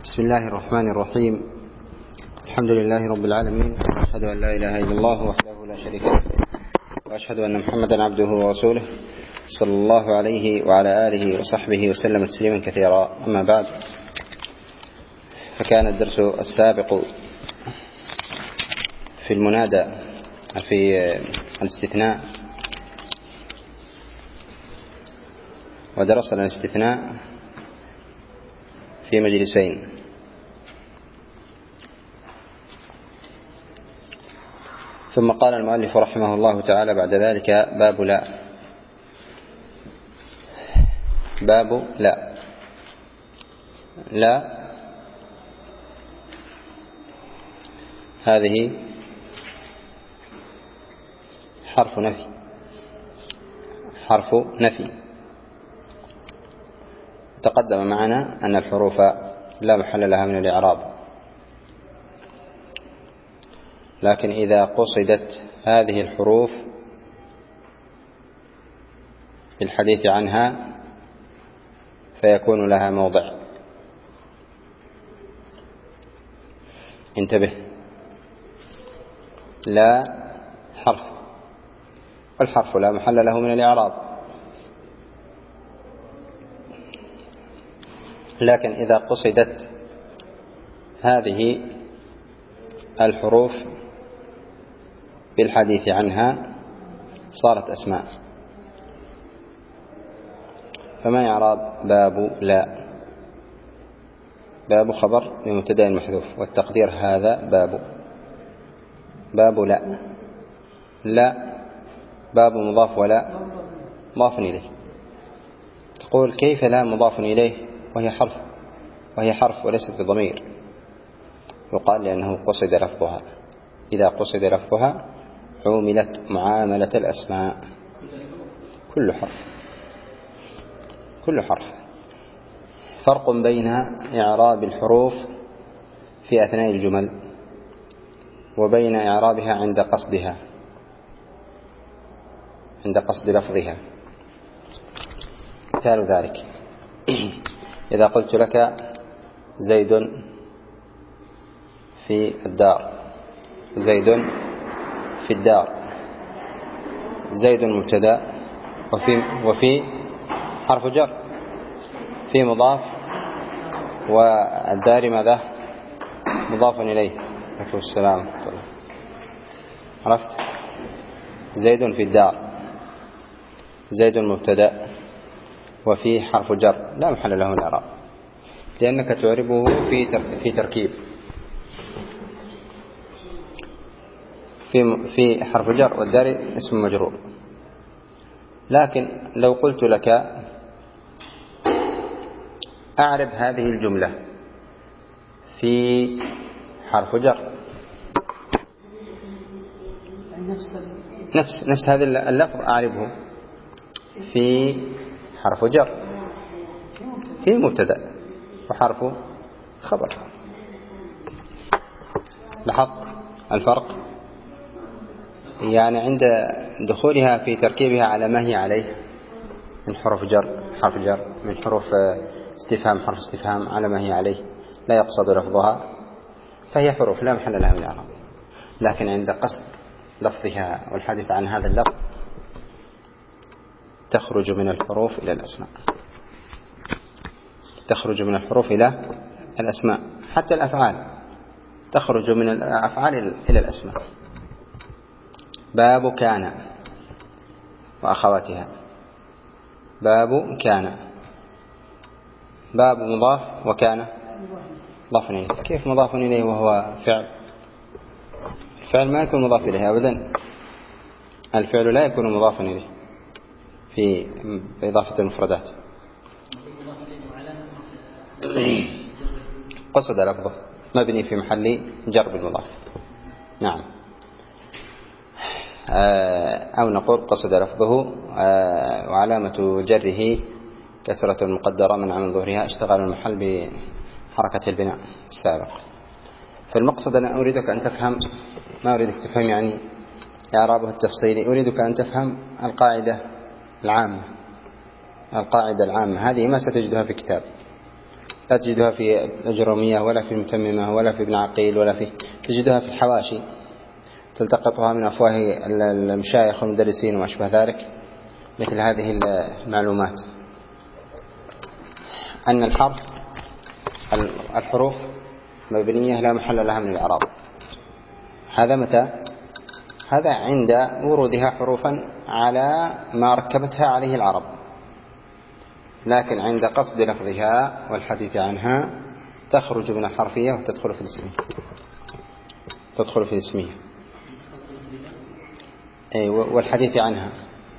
بسم الله الرحمن الرحيم. الحمد لله رب العالمين، وأشهد أن لا إله إلا الله وحده لا شريك له، وأشهد أن محمدا عبده ورسوله صلى الله عليه وعلى آله وصحبه وسلم تسليما كثيرا. أما بعد، فكان الدرس السابق في المنادى في الاستثناء، ودرسنا الاستثناء في مجلسين. ثم قال المؤلف رحمه الله تعالى بعد ذلك: باب لا. باب لا. لا هذه حرف نفي، حرف نفي. تقدم معنا أن الحروف لا محل لها من الإعراب، لكن إذا قصدت هذه الحروف بالحديث عنها فيكون لها موضع. انتبه، لا حرف، والحرف لا محل له من الإعراب، لكن إذا قصدت هذه الحروف بالحديث عنها صارت أسماء. فما إعراب باب لا؟ باب خبر لمبتدأ محذوف، والتقدير هذا باب لا. لا باب مضاف ولا مضاف إليه. تقول كيف لا مضاف إليه وهي حرف وليست بضمير؟ يقال لأنه قصد لفظها. إذا قصد لفظها عوملت معاملة الأسماء. كل حرف. فرق بين إعراب الحروف في أثناء الجمل وبين إعرابها عند قصدها، عند قصد لفظها. مثال ذلك: إذا قلت لك زيد في الدار، زيد في الدار، زيد مبتدأ وفي حرف جر، في مضاف، والدار ماذا؟ مضاف إليه. عليكم السلام. عرفت؟ زيد في الدار، زيد مبتدأ وفي حرف جر لا محل له من الإعراب، لأنك تعربه في تركيب، في حرف جر، والدار اسم مجرور. لكن لو قلت لك أعرب هذه الجملة في حرف جر، نفس هذا اللفظ أعربه في حرف جر، في مبتدأ وحرف خبر. لاحظت الفرق؟ يعني عند دخولها في تركيبها على ما هي عليه من حرف جر، من حروف استفهام، حرف استفهام، على ما هي عليه لا يقصد لفظها، فهي حروف لا محل لها من الإعراب. لكن عند قصد لفظها والحديث عن هذا اللفظ تخرج من الحروف إلى الأسماء، تخرج من الحروف إلى الأسماء. حتى الأفعال تخرج من الأفعال إلى الأسماء. باب كان وأخواتها. باب كان، باب مضاف وكان مضاف إليه. كيف مضاف إليه وهو فعل؟ الفعل ما يكون مضاف إليه أبدا، الفعل لا يكون مضافا إليه في إضافة المفردات. قصد لفظه مبني في محل جر بالمضاف. نعم. أو نقول قصد لفظه وعلامة جره كسرة مقدرة منع من ظهرها، اشتغل المحل بحركة البناء السابق. فالمقصد أنا أريدك أن تفهم، ما أريدك تفهم يعني إعرابه التفصيلي، أريدك أن تفهم القاعدة العامة. القاعدة العامة هذه ما ستجدها في كتاب، لا تجدها في الأجرومية ولا في المتممة ولا في ابن عقيل ولا في، تجدها في الحواشي تلتقطها من أفواه المشايخ والمدرسين وما أشبه ذلك. مثل هذه المعلومات أن الحروف مبنية لا محل لها من الإعراب. هذا متى؟ هذا عند ورودها حروفا على ما ركبتها عليه العرب، لكن عند قصد لفظها والحديث عنها تخرج من الحرفية وتدخل في الاسمية. تدخل في الاسمية والحديث عنها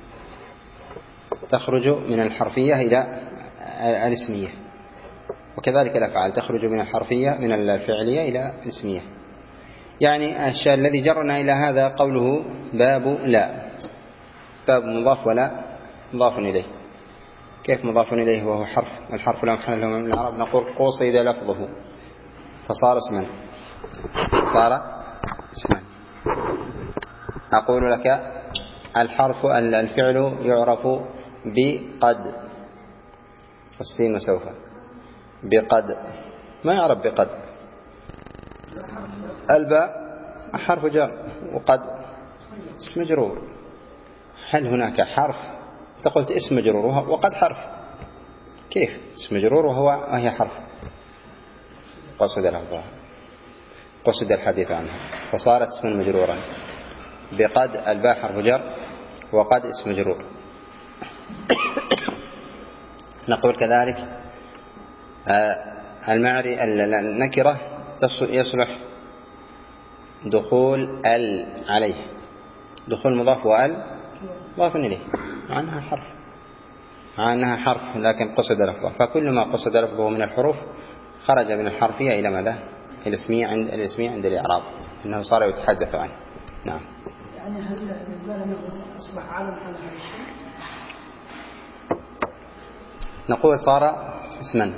تخرج من الحرفية إلى الاسمية، وكذلك الأفعال تخرج من الحرفية من الفعلية إلى الاسمية. يعني الشيء الذي جرنا إلى هذا قوله باب لا، باب مضاف ولا مضاف إليه. كيف مضاف إليه وهو حرف؟ الحرف لا محل له من العرب. نقول قصد لفظه فصار اسما، صار اسما. أقول لك الحرف الفعل يعرف بقد، والسين وسوف. بقد ما يعرف بقد. الباء حرف جر وقد اسم مجرور. هل هناك حرف فقلت اسم مجرور وقد حرف؟ كيف اسم مجرور وهي حرف؟ قصد لفظها، قصد الحديث عنها فصارت اسما مجرورا. بقد الباء حرف جر وقد اسم مجرور. نقول كذلك النكرة يصلح دخول ال عليه، دخول مضاف وال مضاف إليه، مع أنها حرف لكن قصد لفظه. فكل ما قصد لفظه من الحروف خرج من الحرفية إلى ماذا؟ إلى الاسمية عند الإعراب، إنه صار يتحدث عنه. نعم. يعني هل لم أصبح علم على هذا الشيء؟ نقول صار اسما.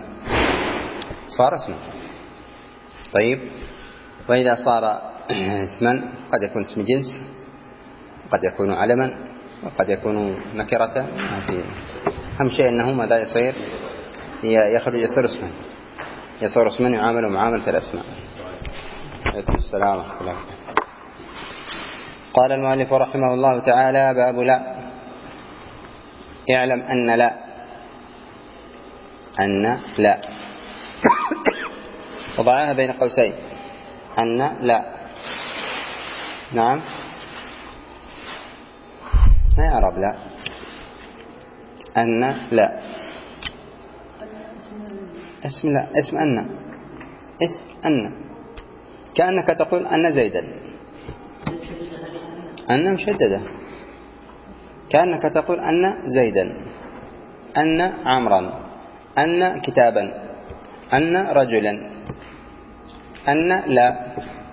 طيب، وإذا صار اسما قد يكون اسم جنس، قد يكون علما، وقد يكون نكرة. أهم شيء أنه ماذا يصير؟ يصير اسما يعامل معاملة الأسماء. عليكم السلام ورحمة الله. قال المؤلف رحمه الله تعالى: باب لا. اعلم أن لا وضعها بين قوسين. أن لا، نعم، ما يعرب لا. أن لا اسم لا، اسم أن كأنك تقول أن زيدا، أن مشددة، كأنك تقول أن زيدا، أن عمرا، أن كتابا، أن رجلا. أن لا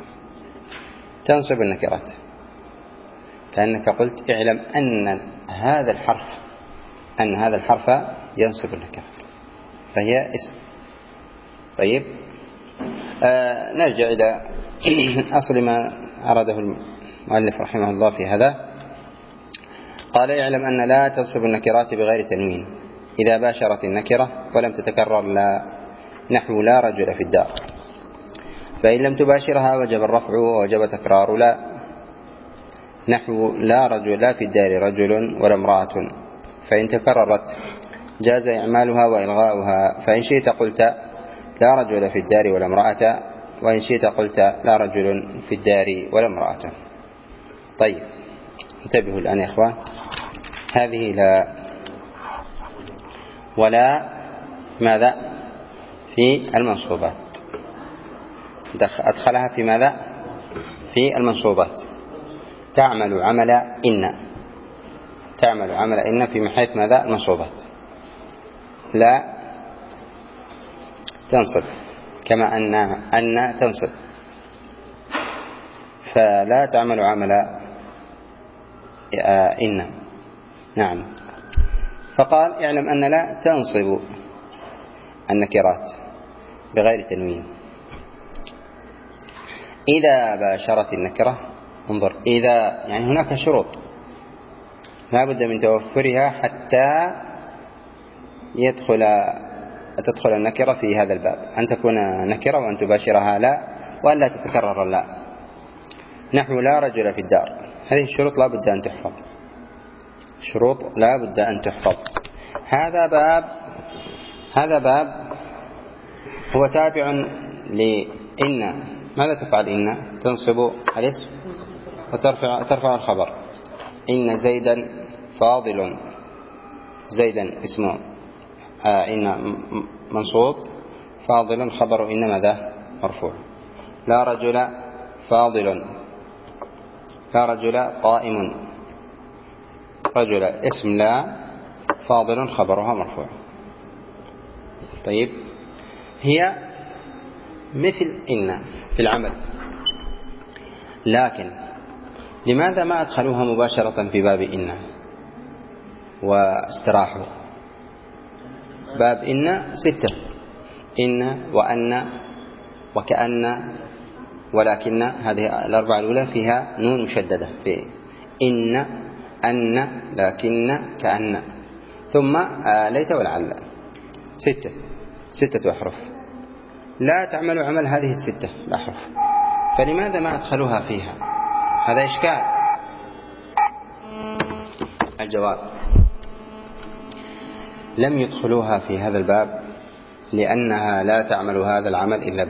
تنصب النكرات، كأنك قلت اعلم أن هذا الحرف ينصب النكرات، فهي اسم. طيب، نرجع إلى أصل ما أراده المؤلف رحمه الله في هذا. قال: اعلم أن لا تنصب النكرات بغير تنوين إذا باشرت النكرة ولم تتكرر لا، نحو لا رجل في الدار، فإن لم تباشرها وجب الرفع ووجب تكرار لا، نحو لا رجل في الدار رجل ولا امرأة، فإن تكررت جاز إعمالها وإلغاؤها، فإن شئت قلت لا رجل في الدار ولا امرأة، وإن شئت قلت لا رجل في الدار ولا امرأة. طيب، انتبهوا الآن يا إخوان، هذه لا ولا ماذا؟ في المنصوبات، أدخلها في ماذا؟ في المنصوبات. تعمل عمل إن في محيط ماذا؟ المنصوبات. لا تنصب كما أن تنصب، فلا تعمل عمل إن. نعم. فقال: اعلم أن لا تنصب النكرات بغير تنوين إذا باشرت النكرة. انظر، إذا يعني هناك شروط لا بد من توفرها حتى يدخل تدخل النكرة في هذا الباب، أن تكون نكرة وأن تباشرها لا، وأن لا تتكرر لا. نحو لا رجل في الدار، هذه الشروط لا بد أن تحفظ، شروط لا بد أن تحفظ. هذا باب هو تابع لإن. ماذا تفعل إن؟ تنصب الاسم وترفع الخبر. إن زيدا فاضل، زيدا اسمه إن منصوب، فاضل خبر إن ماذا؟ مرفوع. لا رجل فاضل، لا رجل قائم، رجل اسم لا، فاضل خبرها مرفوع. طيب، هي مثل إن في العمل، لكن لماذا ما أدخلوها مباشرة في باب إن واستراحوا؟ باب إن 6: إن وأن وكأن ولكن، هذه الأربعة الأولى فيها نون مشددة في إن، أن، لكن، كأن، ثم ليت ولعل. 6 أحرف لا تعمل عمل هذه 6 الأحرف، فلماذا ما أدخلوها فيها؟ هذا إشكال. الجواب: لم يدخلوها في هذا الباب لأنها لا تعمل هذا العمل إلا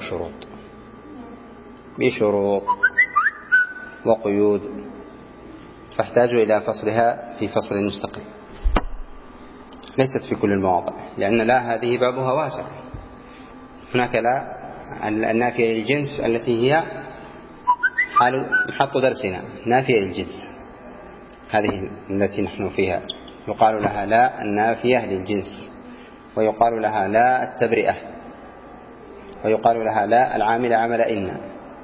بشروط وقيود، فاحتاجوا إلى فصلها في فصل مستقل، ليست في كل المواضع، لأن لا هذه بابها واسع. هناك لا النافية للجنس التي هي حال محط درسنا، نافية للجنس، هذه التي نحن فيها يقال لها لا النافية للجنس، ويقال لها لا التبرئة، ويقال لها لا العامل عمل إن.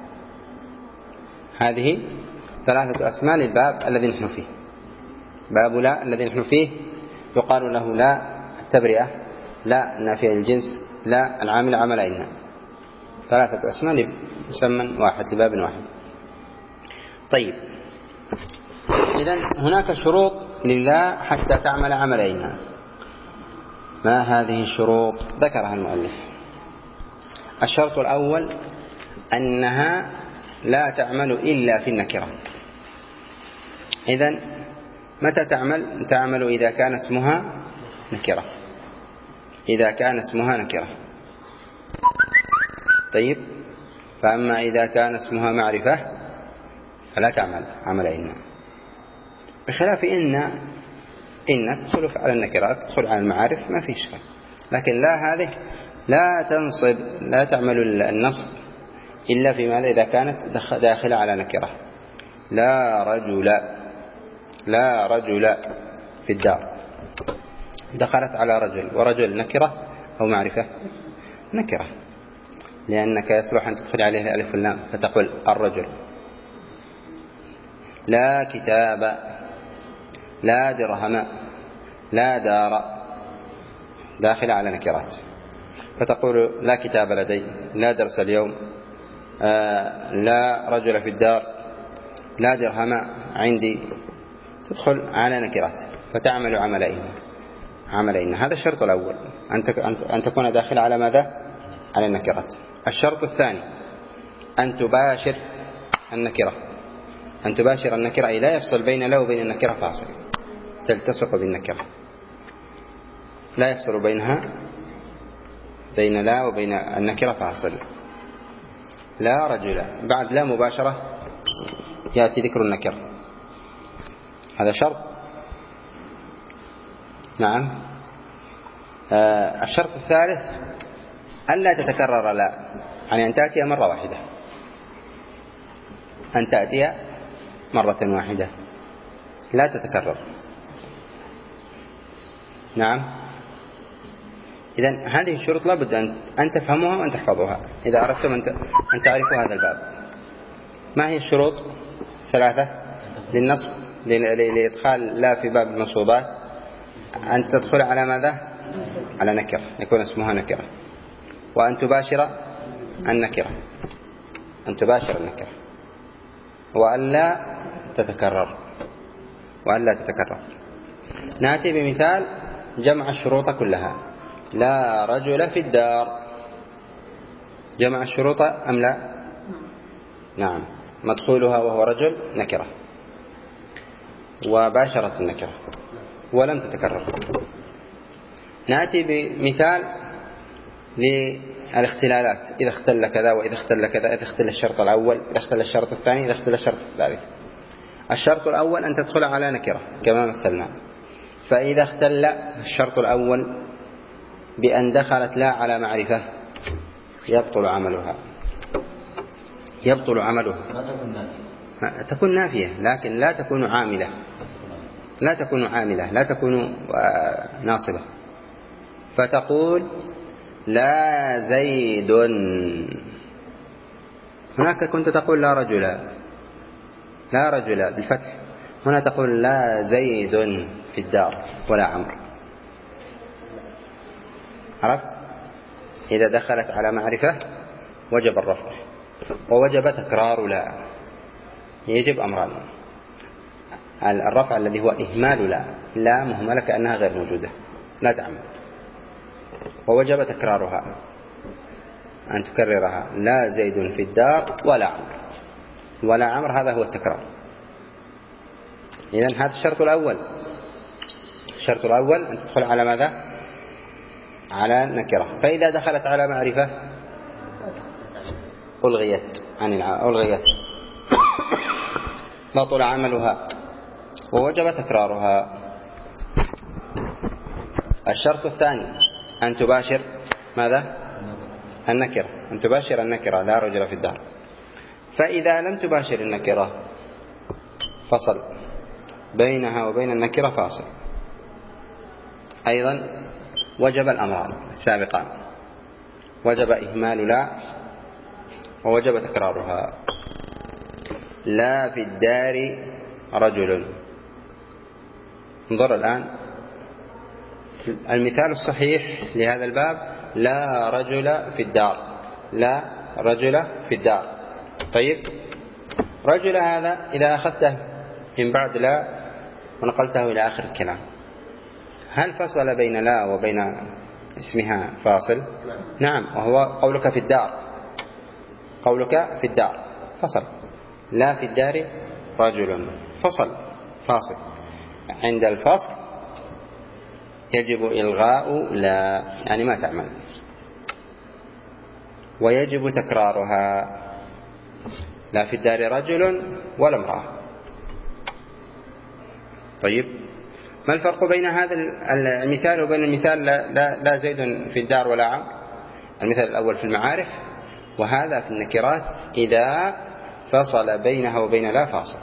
هذه 3 أسماء للباب الذي نحن فيه. باب لا الذي نحن فيه يقال له لا التبرئة، لا النافية للجنس، لا العامل عمل إن. 3 أسماء لمسمى واحد، لباب واحد. طيب، إذن هناك شروط لله حتى تعمل عمل إن. ما هذه الشروط؟ ذكرها المؤلف. الشرط الأول أنها لا تعمل إلا في النكرات. إذن متى تعمل إذا كان اسمها نكرة، إذا كان اسمها نكرة. طيب، فأما إذا كان اسمها معرفة فلا تعمل عمل إن، بخلاف إن تدخل على النكرات، تدخل على المعارف، ما في إشكال. لكن لا، هذه لا تنصب، لا تعمل النصب إلا في ماذا؟ إذا كانت داخلة على نكرة. لا رجل في الدار، دخلت على رجل، ورجل نكرة أو معرفة؟ نكرة، لأنك يصلح أن تدخل عليه ألف واللام فتقول الرجل. لا كتاب، لا درهم، لا دار، داخل على نكرات، فتقول لا كتاب لدي، لا درس اليوم، لا رجل في الدار، لا درهم عندي، تدخل على نكرات فتعمل عملين. هذا الشرط الأول، أن تكون داخل على ماذا؟ على النكرات. الشرط الثاني أن تباشر النكرة، أن تباشر النكرة، أي لا يفصل بين لا وبين النكرة فاصل، تلتصق بالنكرة، لا يفصل بين لا وبين النكرة فاصل. لا رجل، بعد لا مباشرة يأتي ذكر النكرة، هذا شرط. نعم. الشرط الثالث ألا تتكرر لا، يعني أن تأتي مرة واحدة، أن تأتي مرة واحدة لا تتكرر. نعم. إذن هذه الشروط لابد أن تفهموها وأن تحفظوها إذا أردتم أن تعرفوا هذا الباب. ما هي الشروط؟ 3 للنصب، لإدخال لا في باب المنصوبات: أن تدخل على ماذا؟ على نكرة، يكون اسمها نكرة، وأن تباشر النكرة، وألا تتكرر. نأتي بمثال جمع الشروط كلها. لا رجل في الدار. جمع الشروط أم لا؟ نعم. مدخولها وهو رجل نكرة، وباشرت النكرة ولم تتكرر. نأتي بمثال للاختلالات، إذا اختل كذا وإذا اختل كذا، إذا اختل الشرط الأول، إذا اختل الشرط الثاني، إذا اختل الشرط الثالث. الشرط الأول أن تدخل على نكرة كما مثلنا، فإذا اختل الشرط الأول بأن دخلت لا على معرفة يبطل عملها. يبطل عملها، تكون نافية لكن لا تكون عاملة، لا تكون عاملة، لا تكون ناصبة. فتقول لا زيد. هناك كنت تقول لا رجل، لا رجل بالفتح، هنا تقول لا زيد في الدار ولا عمرو. عرفت؟ إذا دخلت على معرفة وجب الرفع ووجب تكرار لا. يجب أمران: الرفع الذي هو إهمال لا مهملة كأنها غير موجودة لا تعمل، ووجب تكرارها أن تكررها لا زيد في الدار ولا عمرو. ولا عمرو هذا هو التكرار. إذن هذا الشرط الأول. الشرط الأول أن تدخل على ماذا؟ على نكرة. فإذا دخلت على معرفة ألغيت بطل عملها ووجب تكرارها. الشرط الثاني أن تباشر ماذا؟ النكرة. أن تباشر النكرة لا رجل في الدار. فإذا لم تباشر النكرة فصل بينها وبين النكرة فاصل. أيضا وجب الأمران السابقان: وجب إهمال لا ووجب تكرارها. لا في الدار رجل. انظر الآن المثال الصحيح لهذا الباب: لا رجل في الدار. لا رجل في الدار. طيب، رجل هذا إذا أخذته من بعد لا ونقلته إلى آخر الكلام، هل فصل بين لا وبين اسمها فاصل؟ نعم، وهو قولك في الدار. قولك في الدار فصل. لا في الدار رجل فصل فاصل. عند الفصل يجب إلغاء لا، يعني ما تعمل، ويجب تكرارها. لا في الدار رجل ولا امرأة. طيب، ما الفرق بين هذا المثال وبين المثال لا زيد في الدار ولا عمرو؟ المثال الأول في المعارف، وهذا في النكرات إذا فصل بينها وبين لا فاصل.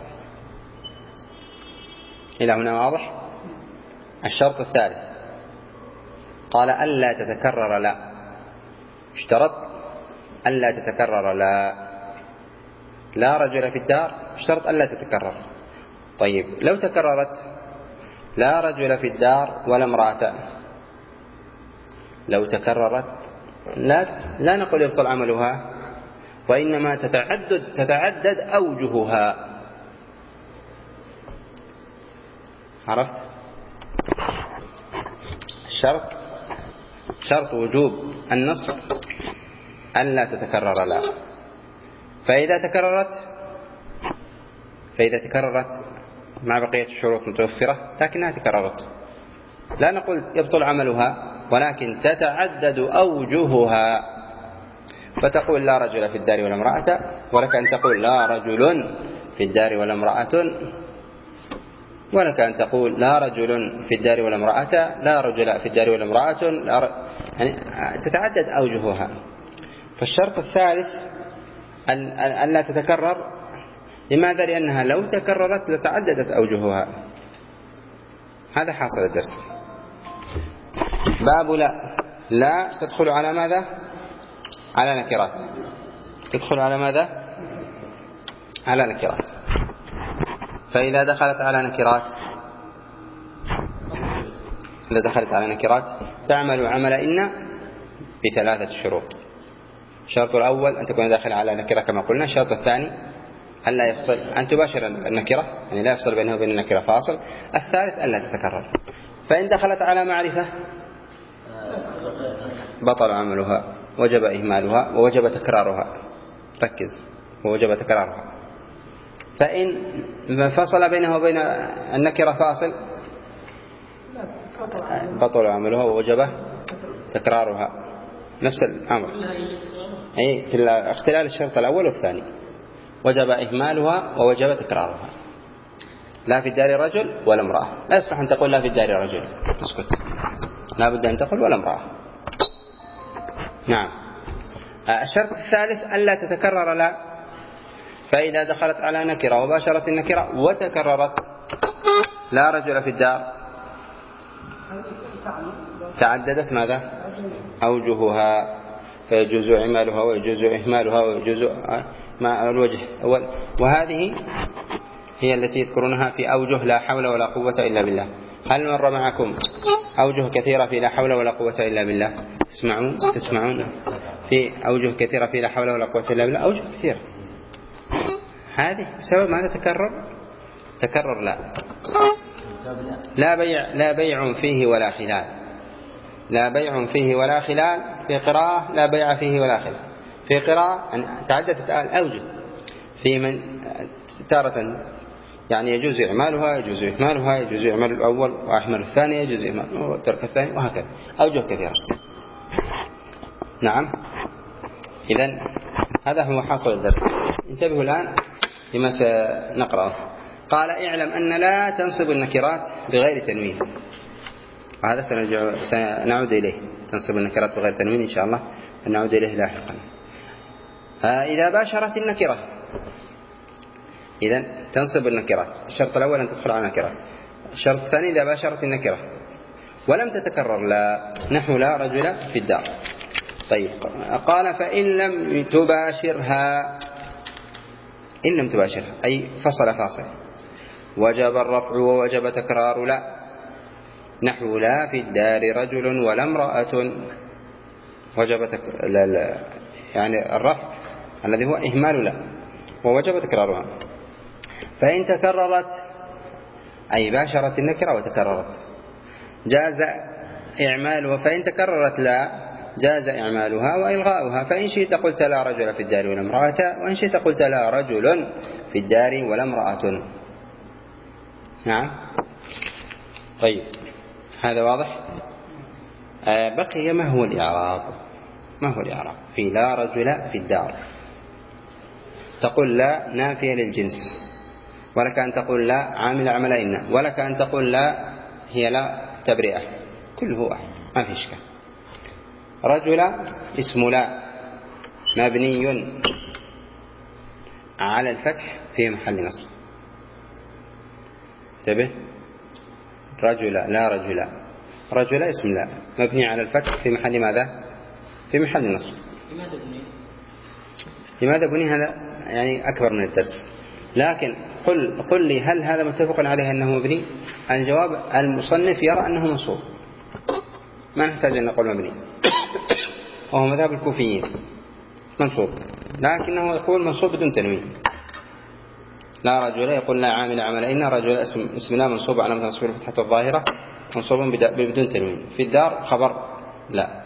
إلى هنا واضح؟ الشرط الثالث قال ألا تتكرر لا. اشترط ألا تتكرر لا رجل في الدار، اشترط ألا تتكرر. طيب، لو تكررت لا رجل في الدار ولا امرأة، لو تكررت لا نقول يبطل عملها، وإنما تتعدد أوجهها. عرفت؟ شرط وجوب النصب ألا تتكرر لا. فإذا تكررت مع بقية الشروط متوفرة لكنها تكررت، لا نقول يبطل عملها، ولكن تتعدد أوجهها. فتقول لا رجل في الدار ولا امرأة، ولك أن تقول لا رجل في الدار ولا امرأة، ولك أن تقول لا رجل في الدار ولا امرأة، لا رجل في الدار ولا امرأة، يعني تتعدد أوجهها. فالشرط الثالث أن لا تتكرر. لماذا؟ لأنها لو تكررت لتعددت أوجهها. هذا حاصل الدرس. باب لا تدخل على ماذا؟ على نكرات. تدخل على ماذا؟ على نكرات. فإذا دخلت على نكرات تعمل عمل إن بثلاثة شروط. الشرط الأول أن تكون داخل على نكرة كما قلنا. الشرط الثاني ألا يفصل، أن تباشر النكرة، يعني لا يفصل بينه وبين النكرة فاصل. الثالث ألا تتكرر. فإن دخلت على معرفة بطل عملها، وجب إهمالها، ووجب تكرارها. ركز، ووجب تكرارها. فإن فصل بينه وبين النكرة فاصل بطل عملها ووجب تكرارها. نفس الأمر، أي في اختلال الشرط الأول والثاني، وجب إهمالها ووجب تكرارها. لا في الدار رجل ولا امرأة، لا يصلح أن تقول لا في الدار رجل، تسكت، لا بد أن تقول ولا امرأة. نعم. الشرط الثالث ألا تتكرر لا، فإذا دخلت على نكرة وباشرت النكرة وتكررت لا رجل في الدار تعددت ماذا؟ أوجهها، فيجوز عمالها ويجوز إهمالها ويجوز مع الوجه. وهذه هي التي يذكرونها في أوجه لا حول ولا قوة إلا بالله. هل مر معكم أوجه كثيرة في لا حول ولا قوة إلا بالله؟ تسمعون في أوجه كثيرة في لا حول ولا قوة إلا بالله؟ أوجه كثيرة. هذه بسبب ماذا تكرر لا بيع فيه ولا خلال. لا بيع فيه ولا خلال. في قراءة لا بيع فيه ولا خلال. في قراءة تعددت الأوجه، في من تارة يعني يجوز إعمالها، يجوز إهمالها، يجوز إعمال الأول وإهمال الثاني، يجوز إهمال وترك الثاني، وهكذا أوجه كثيرة. نعم. إذن هذا هو حاصل الدرس. انتبهوا الآن لما سنقرأه. قال اعلم أن لا تنصب النكرات بغير تنوين، وهذا سنعود إليه. تنصب النكرات بغير تنوين إن شاء الله، نعود إليه لاحقا. إذا باشرت النكرة، إذن تنصب النكرات. الشرط الأول أن تدخل على نكرات. الشرط الثاني إذا باشرت النكرة ولم تتكرر لا، نحو لا رجل في الدار. طيب، قال فإن لم تباشرها، إن لم تباشرها أي فاصل وجب الرفع ووجب تكرار لا، نحو لا في الدار رجل ولا امرأة، وجب لا يعني الرفع الذي هو إهمال لا، ووجب تكرارها. فإن تكررت أي باشرت النكرة وتكررت جاز إعمالها. فإن تكررت لا جاز إعمالها وإلغاؤها. فإن شئت قلت لا رجل في الدار ولا امرأة، وإن شئت قلت لا رجل في الدار ولا امرأة. نعم. طيب، هذا واضح. بقي ما هو الإعراب في لا رجل في الدار؟ تقول لا نافية للجنس، ولك أن تقول لا عامل عمل إن، ولك أن تقول لا هي لا تبرئة، كله واحد ما في إشكال. رجل اسم لا مبني على الفتح في محل نصب. انتبه، رجل لا رجل اسم لا مبني على الفتح في محل ماذا؟ في محل نصب. لماذا بني؟ هذا يعني أكبر من الدرس، لكن قل لي هل هذا متفق عليه أنه مبني؟ الجواب المصنف يرى أنه منصوب، ما نحتاج أن نقول مبني، وهو مذهب الكوفيين منصوب، لكنه يقول منصوب بدون تنوين. لا رجل يقول لا عامل عمل إن، رجل اسم لا منصوب على نصب الفتحة الظاهرة منصوب بدون تنوين. في الدار خبر لا.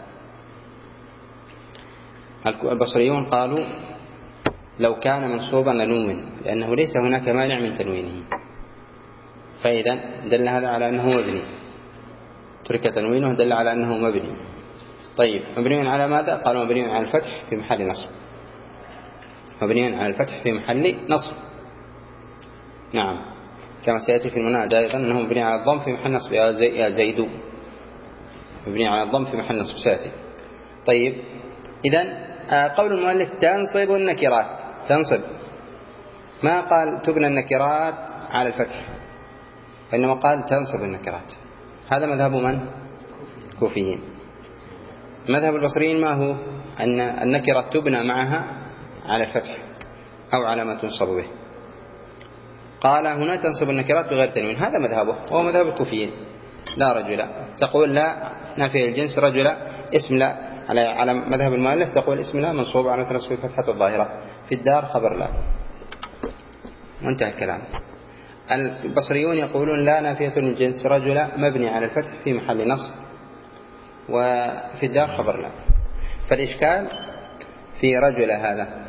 البصريون قالوا لو كان منصوبا لنون، لأنه ليس هناك مانع من تنوينه، فإذا دل هذا على أنه مبني، ترك تنوينه دل على أنه مبني. طيب، مبني على ماذا؟ قالوا مبني على الفتح في محل نصب، مبني على الفتح في محل نصب. نعم، كما سيأتي في المنادى أيضا أنه مبني على الضم في محل نصب، يا زيد، مبني على الضم في محل نصب سيأتي. طيب، إذن قول المؤلف تنصب النكرات، تنصب، ما قال تبنى النكرات على الفتح، وإنما قال تنصب النكرات. هذا مذهب من؟ كوفيين. مذهب البصريين ما هو؟ أن النكرة تبنى معها على الفتح أو على ما تنصب به. قال هنا تنصب النكرات بغير تنوين، هذا مذهبه وهو مذهب الكوفيين. لا رجل تقول لا نافية الجنس، رجل اسم لا على مذهب المؤلف تقول اسم لا منصوب على نصب الفتحة الظاهرة. في الدار خبر لا، وانتهى الكلام. البصريون يقولون لا نافية الجنس، رجل مبني على الفتح في محل نصب، وفي الدار خبر لا. فالإشكال في رجل هذا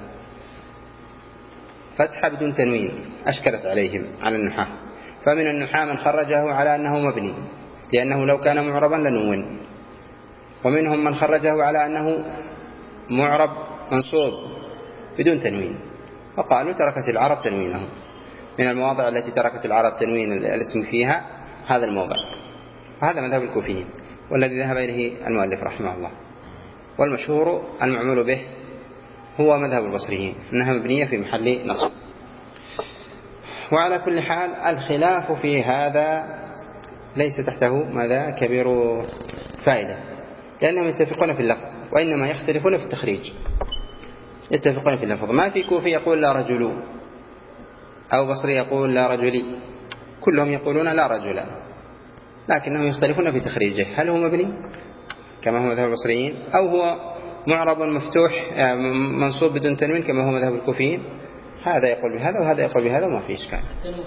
فتحة بدون تنوين أشكلت عليهم على النحاة. فمن النحاة من خرجه على أنه مبني لأنه لو كان معربا لنون، ومنهم من خرجه على أنه معرب منصوب بدون تنوين، وقالوا تركت العرب تنوينه. من المواضع التي تركت العرب تنوين الاسم فيها هذا الموضع، وهذا مذهب الكوفيين والذي ذهب إليه المؤلف رحمه الله. والمشهور المعمول به هو مذهب البصريين أنها مبنية في محل نصب. وعلى كل حال الخلاف في هذا ليس تحته ماذا كبير فائدة، لأنهم يتفقون في اللفظ وإنما يختلفون في التخريج. يتفقون في اللفظ، ما في كوفي يقول لا رجل أو بصري يقول لا رجلي، كلهم يقولون لا رجل، لكنهم يختلفون في تخريجه، هل هو مبني كما هو مذهب البصريين أو هو معرب مفتوح منصوب بدون تنوين كما هو مذهب الكوفيين. هذا يقول بهذا وهذا يقول بهذا وما في إشكال.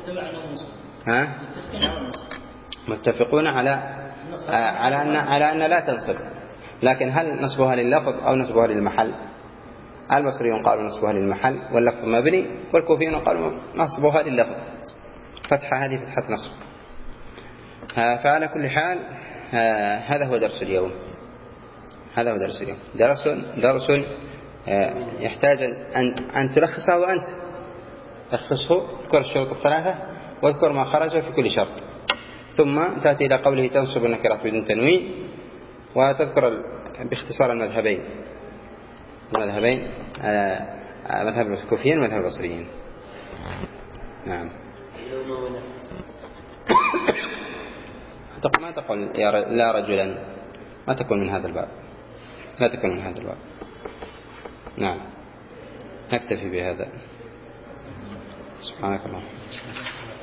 متفقون على أن لا تنصب، لكن هل نصبها لللفظ أو نصبها للمحل؟ البصريون قالوا نصبها للمحل واللفظ مبني، والكوفيون قالوا نصبها لللفظ، فتحة هذه فتحة نصب. فعلى كل حال هذا هو درس اليوم. هذا هو درس اليوم، درس يحتاج أن تلخصه، وأنت تلخصه، تذكر الشروط الثلاثة واذكر ما خرج في كل شرط، ثم تأتي إلى قوله تنصب النكرات بدون تنوين، وتذكر باختصار المذهبين مذهب الكوفيين ومذهب البصريين. نعم. ما تقول لا رجلا، ما تكون من هذا الباب، لا تكون من هذا الباب. نعم، نكتفي بهذا. سبحانك اللهم.